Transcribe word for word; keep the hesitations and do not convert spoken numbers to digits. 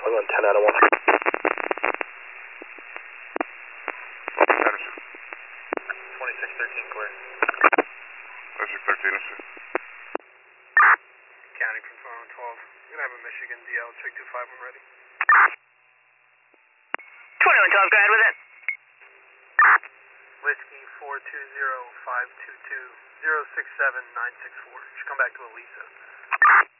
I'm going ten out of one. Anderson. twenty-six thirteen clear. twenty-six thirteen, is it? County from four one twelve. You're going to have a Michigan D L, check two five one ready. twenty-one twelve, go ahead with it. Whiskey four two zero five two two zero six seven nine six four. Should come back to Elisa.